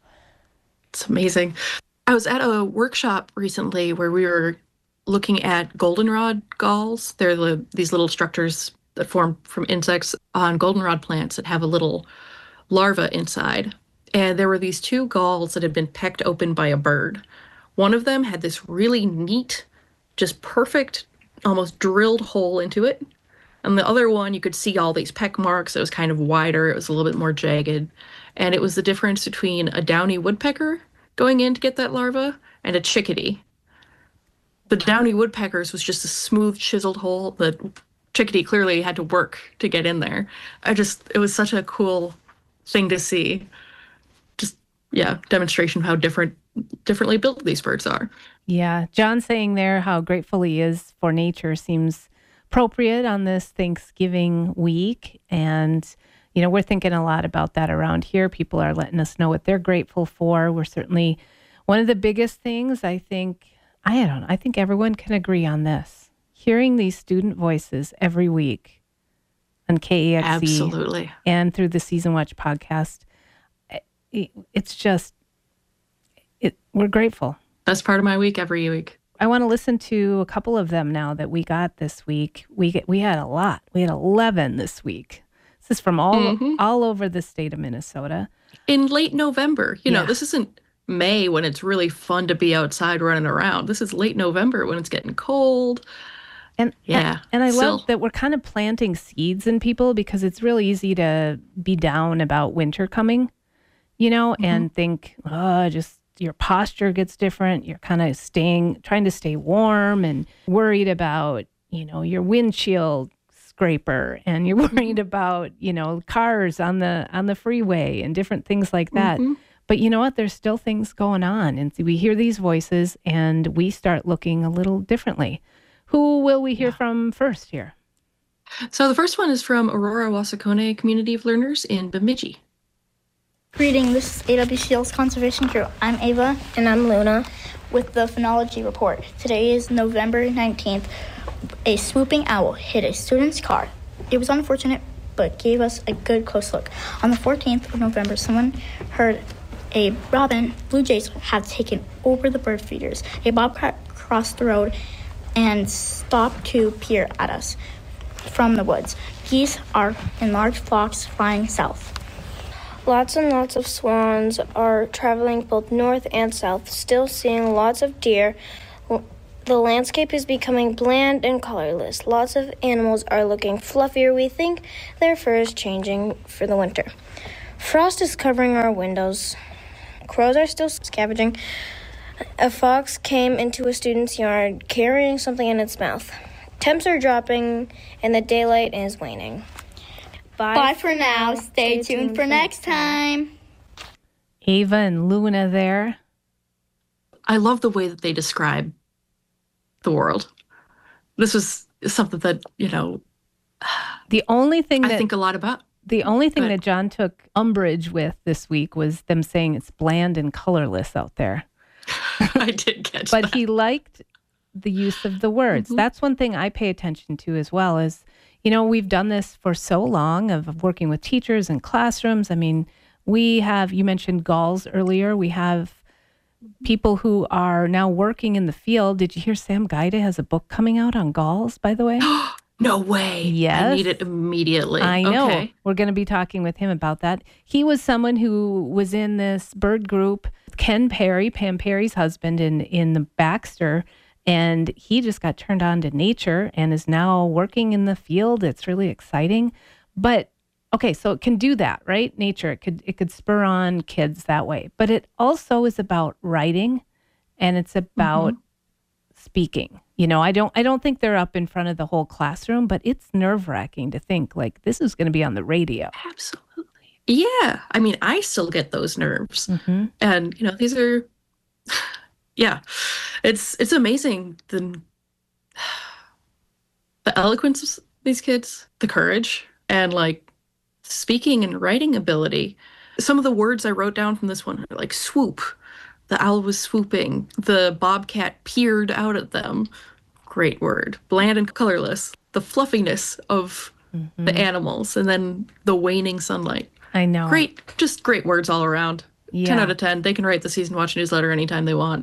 it's amazing. I was at a workshop recently where we were looking at goldenrod galls. They're the, these little structures that form from insects on goldenrod plants that have a little larva inside. And there were these two galls that had been pecked open by a bird. One of them had this really neat, just perfect, almost drilled hole into it. And the other one, you could see all these peck marks. It was kind of wider. It was a little bit more jagged. And it was the difference between a downy woodpecker going in to get that larva and a chickadee. The downy woodpeckers was just a smooth, chiseled hole. The chickadee clearly had to work to get in there. I just, it was such a cool thing to see. Just, yeah, demonstration of how different, differently built these birds are. Yeah. John saying there how grateful he is for nature seems appropriate on this Thanksgiving week. And, you know, we're thinking a lot about that around here. People are letting us know what they're grateful for. We're certainly, one of the biggest things, I think, I don't know, I think everyone can agree on this. Hearing these student voices every week on K E X C Absolutely. And through the Season Watch podcast, it, it's just, it, we're grateful. Best part of my week every week. I want to listen to a couple of them now that we got this week. We get, we had a lot. We had eleven this week. This is from all mm-hmm. all over the state of Minnesota. In late November. You yeah. know, this isn't May when it's really fun to be outside running around. This is late November when it's getting cold. And yeah, and, and I Still. love that we're kind of planting seeds in people because it's really easy to be down about winter coming, you know, mm-hmm. and think, oh, just your posture gets different. You're kind of staying, trying to stay warm and worried about, you know, your windshield scraper, and you're worried about, you know, cars on the on the freeway and different things like that. Mm-hmm. But you know what? There's still things going on, and we hear these voices, and we start looking a little differently. Who will we hear yeah. from first here? So the first one is from Aurora Wasakone Community of Learners in Bemidji. Greeting, this is A W C L's Conservation Crew. I'm Ava. And I'm Luna. With the Phenology Report. Today is November nineteenth. A swooping owl hit a student's car. It was unfortunate, but gave us a good close look. On the fourteenth of November, someone heard a robin, blue jays have taken over the bird feeders. A bobcat crossed the road and stopped to peer at us from the woods. Geese are in large flocks flying south. Lots and lots of swans are traveling both north and south, still seeing lots of deer. The landscape is becoming bland and colorless. Lots of animals are looking fluffier. We think their fur is changing for the winter. Frost is covering our windows. Crows are still scavenging. A fox came into a student's yard carrying something in its mouth. Temps are dropping and the daylight is waning. Bye, Bye for now. Stay, Stay tuned, tuned for next time. Ava and Luna there. I love the way that they describe the world. This was something that, you know, the only thing that I think a lot about. The only thing that John took umbrage with this week was them saying it's bland and colorless out there. I did catch but that. he liked the use of the words. Mm-hmm. That's one thing I pay attention to as well is, you know, we've done this for so long of working with teachers and classrooms. I mean, we have, you mentioned galls earlier. We have people who are now working in the field. Did you hear Sam Gaida has a book coming out on galls, by the way? No way. Yes. I need it immediately. I know. Okay. We're going to be talking with him about that. He was someone who was in this bird group, Ken Perry, Pam Perry's husband in, in the Baxter, and he just got turned on to nature and is now working in the field. It's really exciting. But okay, so it can do that, right? Nature, it could it could spur on kids that way. But it also is about writing, and it's about mm-hmm. speaking. You know, I don't I don't think they're up in front of the whole classroom, but it's nerve-wracking to think like this is going to be on the radio. Absolutely. Yeah. I mean, I still get those nerves. Mm-hmm. And, you know, these are yeah. It's it's amazing the the eloquence of these kids, the courage, and like speaking and writing ability. Some of the words I wrote down from this one are like swoop. The owl was swooping. The bobcat peered out at them. Great word. Bland and colorless. The fluffiness of mm-hmm. the animals. And then the waning sunlight. I know. Great. Just great words all around. Yeah. ten out of ten. They can write the Season Watch newsletter anytime they want.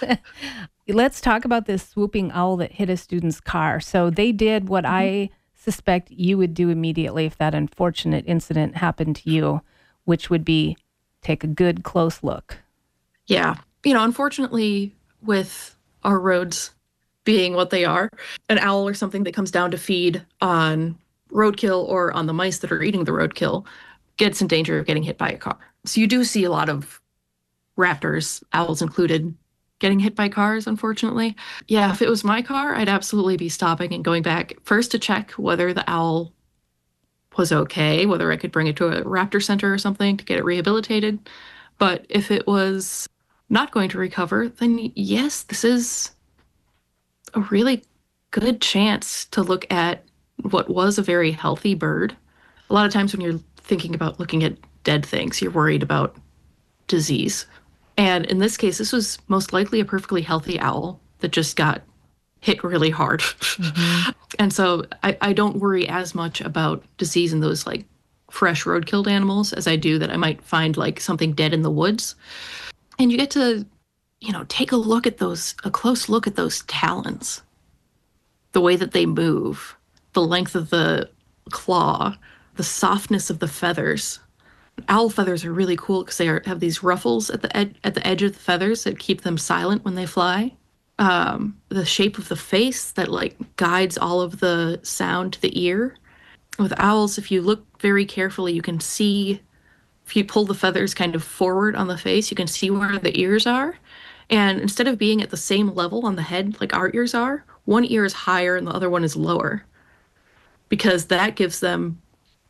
Let's talk about this swooping owl that hit a student's car. So they did what mm-hmm. I suspect you would do immediately if that unfortunate incident happened to you, which would be take a good close look. Yeah. You know, unfortunately, with our roads being what they are, an owl or something that comes down to feed on roadkill or on the mice that are eating the roadkill gets in danger of getting hit by a car. So you do see a lot of raptors, owls included, getting hit by cars, unfortunately. Yeah, if it was my car, I'd absolutely be stopping and going back first to check whether the owl was okay, whether I could bring it to a raptor center or something to get it rehabilitated. But if it was not going to recover, then yes, this is a really good chance to look at what was a very healthy bird. A lot of times when you're thinking about looking at dead things, you're worried about disease. And in this case, this was most likely a perfectly healthy owl that just got hit really hard. Mm-hmm. And so I, I don't worry as much about disease in those like fresh road-killed animals as I do that I might find like something dead in the woods. And you get to, you know, take a look at those, a close look at those talons, the way that they move, the length of the claw, the softness of the feathers. Owl feathers are really cool because they are, have these ruffles at the ed- at the edge of the feathers that keep them silent when they fly. Um, the shape of the face that like guides all of the sound to the ear. With owls, if you look very carefully, you can see, if you pull the feathers kind of forward on the face, you can see where the ears are. And instead of being at the same level on the head like our ears are, one ear is higher and the other one is lower. Because that gives them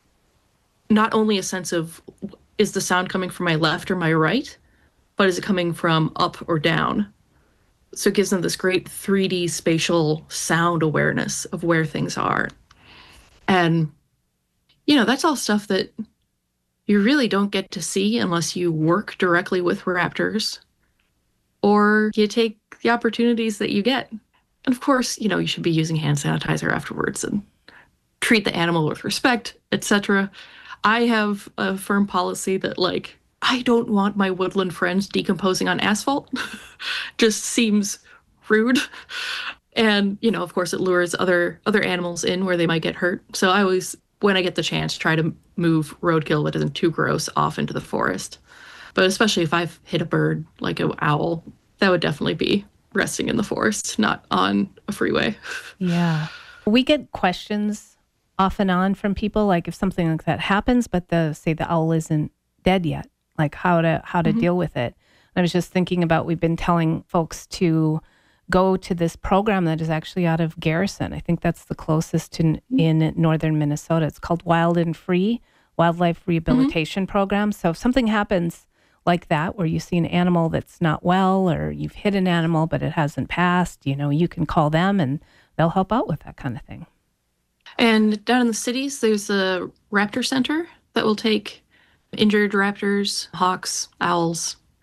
not only a sense of, is the sound coming from my left or my right, but is it coming from up or down? So it gives them this great three D spatial sound awareness of where things are. And, you know, that's all stuff that you really don't get to see unless you work directly with raptors or you take the opportunities that you get. And of course, you know, you should be using hand sanitizer afterwards and treat the animal with respect, et cetera. I have a firm policy that, like, I don't want my woodland friends decomposing on asphalt. Just seems rude. And, you know, of course, it lures other other animals in where they might get hurt. So I always, when I get the chance, try to move roadkill that isn't too gross off into the forest. But especially if I've hit a bird like an owl, that would definitely be resting in the forest, not on a freeway. Yeah. We get questions off and on from people, like if something like that happens, but the say the owl isn't dead yet, like how to how to mm-hmm. deal with it. I was just thinking about, we've been telling folks to go to this program that is actually out of Garrison. I think that's the closest to mm-hmm. in northern Minnesota. It's called Wild and Free, Wildlife Rehabilitation mm-hmm. Program. So if something happens like that, where you see an animal that's not well, or you've hit an animal but it hasn't passed, you know, you can call them and they'll help out with that kind of thing. And down in the cities, there's a raptor center that will take injured raptors, hawks, owls,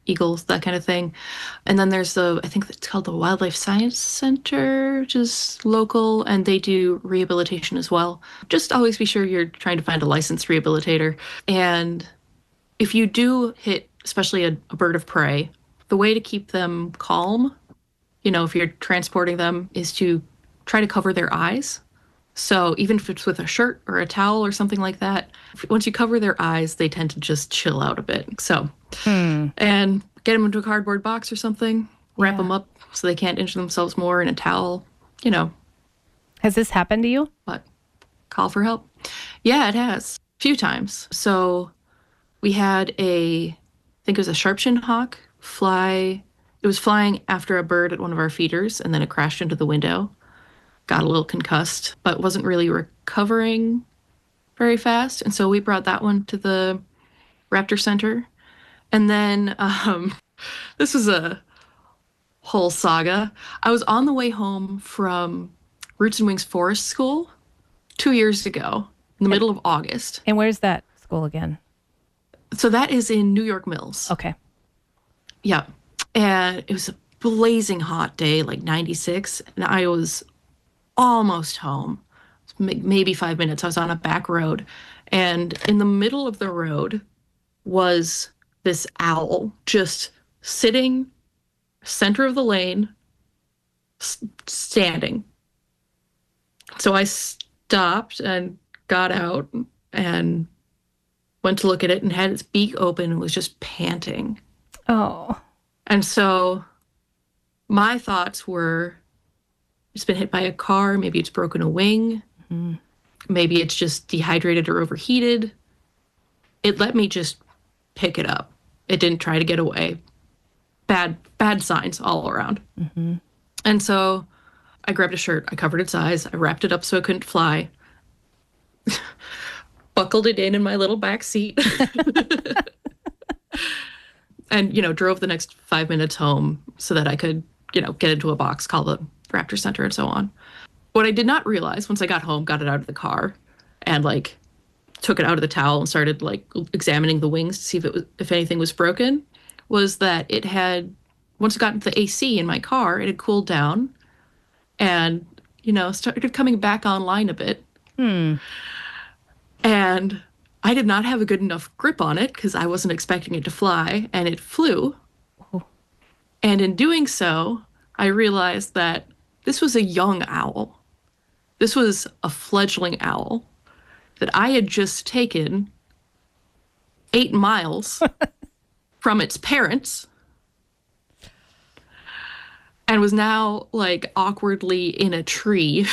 eagles, that kind of thing. And then there's the, I think it's called the Wildlife Science Center, which is local, and they do rehabilitation as well. Just always be sure you're trying to find a licensed rehabilitator. And if you do hit, especially a, a bird of prey, the way to keep them calm, you know, if you're transporting them, is to try to cover their eyes. So even if it's with a shirt or a towel or something like that, once you cover their eyes, they tend to just chill out a bit. So, hmm. and get them into a cardboard box or something, wrap yeah. them up so they can't injure themselves more in a towel, you know. Has this happened to you? But call for help. Yeah, it has. A few times. So we had a, I think it was a sharp-shinned hawk fly. It was flying after a bird at one of our feeders, and then it crashed into the window. Got a little concussed, but wasn't really recovering very fast. And so we brought that one to the Raptor Center. And then um, this was a whole saga. I was on the way home from Roots and Wings Forest School two years ago, in the middle of August. And where's that school again? So that is in New York Mills. Okay. Yeah. And it was a blazing hot day, like ninety-six. And I was almost home, maybe five minutes. I was on a back road, and in the middle of the road was this owl just sitting center of the lane, s- standing. So I stopped and got out and went to look at it, and had its beak open and was just panting. Oh. And so my thoughts were, it's been hit by a car. Maybe it's broken a wing. Mm-hmm. Maybe it's just dehydrated or overheated. It let me just pick it up. It didn't try to get away. Bad, bad signs all around. Mm-hmm. And so I grabbed a shirt. I covered its eyes. I wrapped it up so it couldn't fly. Buckled it in in my little back seat. And, you know, drove the next five minutes home so that I could, you know, get into a box, call the Raptor Center, and so on. What I did not realize once I got home, got it out of the car, and like took it out of the towel and started like examining the wings to see if it was, if anything was broken, was that it had, once it got into the A C in my car, it had cooled down and, you know, started coming back online a bit. Hmm. And I did not have a good enough grip on it because I wasn't expecting it to fly, and it flew. Oh. And in doing so, I realized that this was a young owl. This was a fledgling owl that I had just taken eight miles from its parents and was now like awkwardly in a tree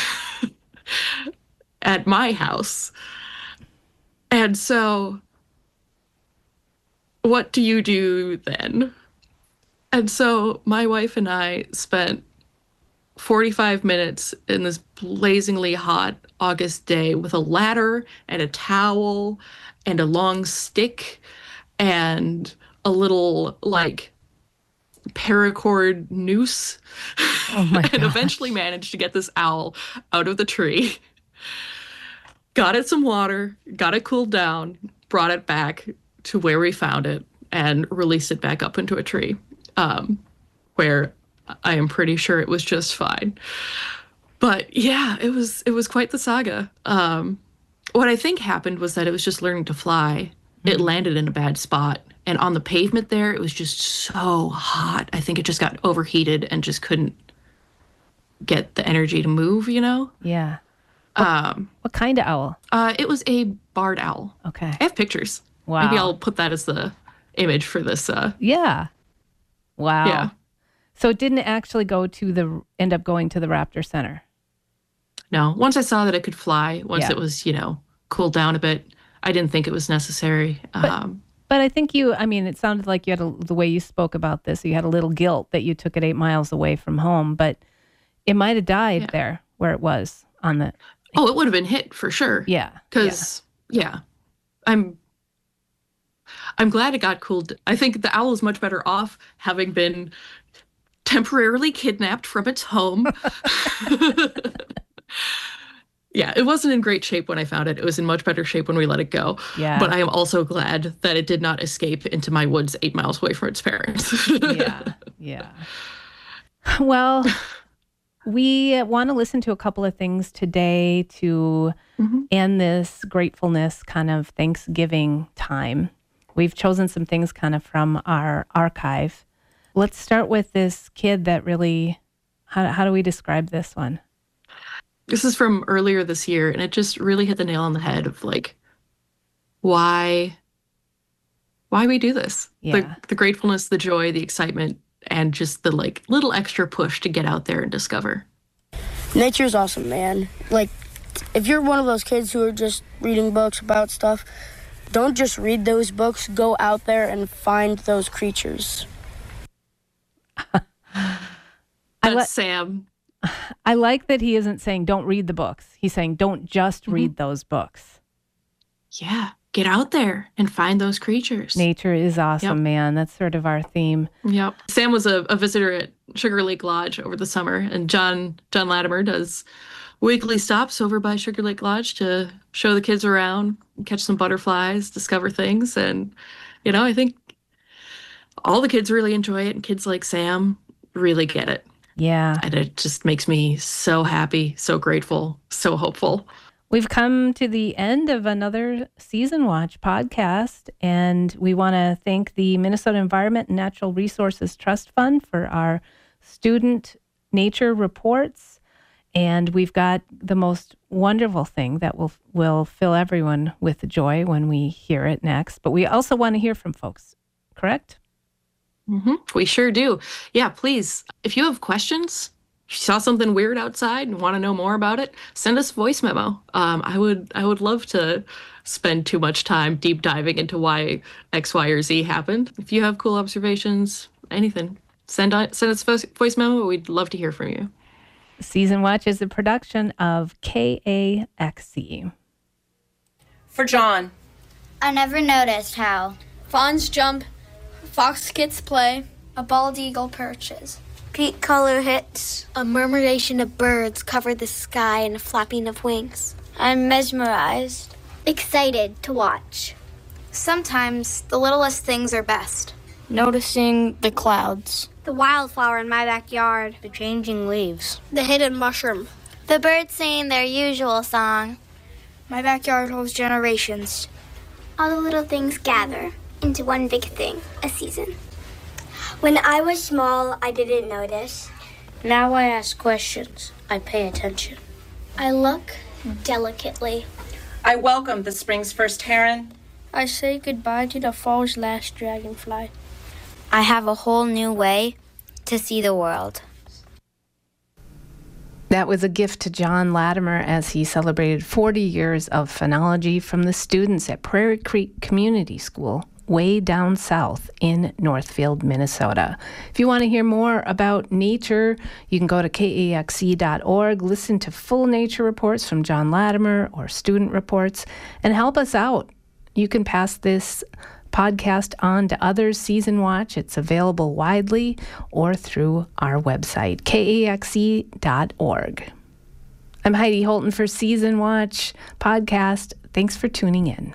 at my house. And so what do you do then? And so my wife and I spent forty-five minutes in this blazingly hot August day with a ladder and a towel and a long stick and a little like paracord noose. Oh my And eventually managed to get this owl out of the tree. Got it some water, got it cooled down, brought it back to where we found it, and released it back up into a tree, um, where I am pretty sure it was just fine. But yeah, it was it was quite the saga. Um, what I think happened was that it was just learning to fly. Mm-hmm. It landed in a bad spot, and on the pavement there, it was just so hot. I think it just got overheated and just couldn't get the energy to move, you know? Yeah. What, um, what kind of owl? Uh, it was a barred owl. Okay. I have pictures. Wow. Maybe I'll put that as the image for this. Uh, yeah. Wow. Yeah. So it didn't actually go to the, end up going to the Raptor Center? No. Once I saw that it could fly, once yeah. it was, you know, cooled down a bit, I didn't think it was necessary. But, um, but I think you, I mean, it sounded like you had a, the way you spoke about this, you had a little guilt that you took it eight miles away from home, but it might have died yeah. there where it was on the... Oh, it would have been hit for sure. Yeah. Because, yeah. yeah, I'm I'm glad it got cooled. I think the owl is much better off having been temporarily kidnapped from its home Yeah, it wasn't in great shape when I found it. It was in much better shape when we let it go. Yeah. But I am also glad that it did not escape into my woods eight miles away from its parents. Yeah, yeah. Well, we want to listen to a couple of things today to mm-hmm. end this gratefulness kind of Thanksgiving time. We've chosen some things kind of from our archive. Let's start with this kid that really, how, how do we describe this one? This is from earlier this year, and it just really hit the nail on the head of like, why, why we do this. Yeah. The, the gratefulness, the joy, the excitement, and just the like little extra push to get out there and discover. Nature's awesome, man. Like, if you're one of those kids who are just reading books about stuff, don't just read those books. Go out there and find those creatures. That's li- Sam. I like that he isn't saying don't read the books. He's saying don't just mm-hmm. read those books. Yeah, get out there and find those creatures. Nature is awesome, yep. man. That's sort of our theme. Yep. Sam was a, a visitor at Sugar Lake Lodge over the summer, and John John Latimer does weekly stops over by Sugar Lake Lodge to show the kids around, catch some butterflies, discover things. And, you know, I think all the kids really enjoy it, and kids like Sam really get it. Yeah. And it just makes me so happy, so grateful, so hopeful. We've come to the end of another Season Watch podcast, and we want to thank the Minnesota Environment and Natural Resources Trust Fund for our student nature reports. And we've got the most wonderful thing that will will fill everyone with joy when we hear it next. But we also want to hear from folks, correct? Mm-hmm. We sure do. Yeah, please, if you have questions, you saw something weird outside and want to know more about it, send us a voice memo. Um, I would I would love to spend too much time deep diving into why X, Y, or Z happened. If you have cool observations, anything, send, on, send us a voice memo. We'd love to hear from you. Season Watch is a production of K A X C. For John. I never noticed how fawns jump, fox kits play, a bald eagle perches, peak color hits, a murmuration of birds cover the sky and a flapping of wings. I'm mesmerized, excited to watch. Sometimes the littlest things are best. Noticing the clouds, the wildflower in my backyard, the changing leaves, the hidden mushroom, the birds singing their usual song. My backyard holds generations. All the little things gather into one big thing, a season. When I was small, I didn't notice. Now I ask questions. I pay attention. I look delicately. I welcome the spring's first heron. I say goodbye to the fall's last dragonfly. I have a whole new way to see the world. That was a gift to John Latimer as he celebrated forty years of phenology from the students at Prairie Creek Community School, way down south in Northfield, Minnesota. If you want to hear more about nature, you can go to K A X C dot org, listen to full nature reports from John Latimer or student reports, and help us out. You can pass this podcast on to others. Season Watch, it's available widely or through our website, K A X C dot org. I'm Heidi Holton for Season Watch podcast. Thanks for tuning in.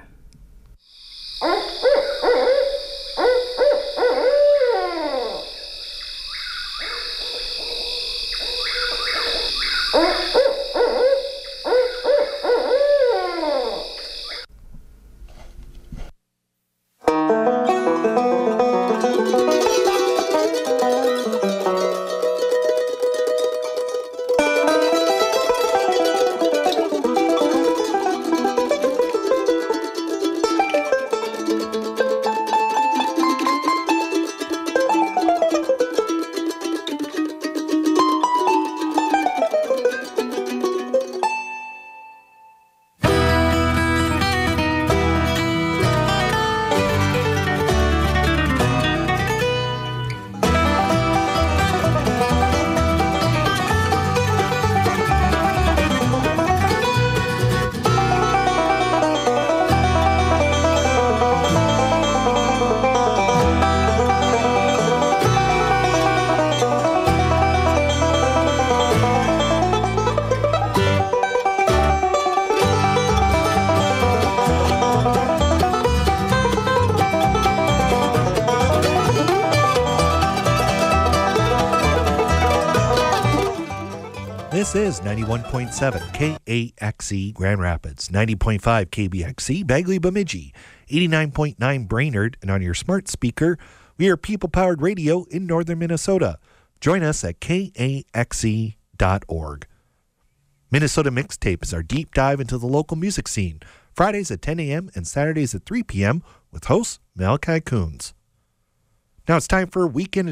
This is ninety-one point seven K A X E Grand Rapids, ninety point five K B X E Bagley Bemidji, eighty-nine point nine Brainerd, and on your smart speaker, we are people-powered radio in northern Minnesota. Join us at K A X E dot org. Minnesota Mixtape is our deep dive into the local music scene, Fridays at ten a.m. and Saturdays at three p.m. with host Malachi Coons. Now it's time for Weekend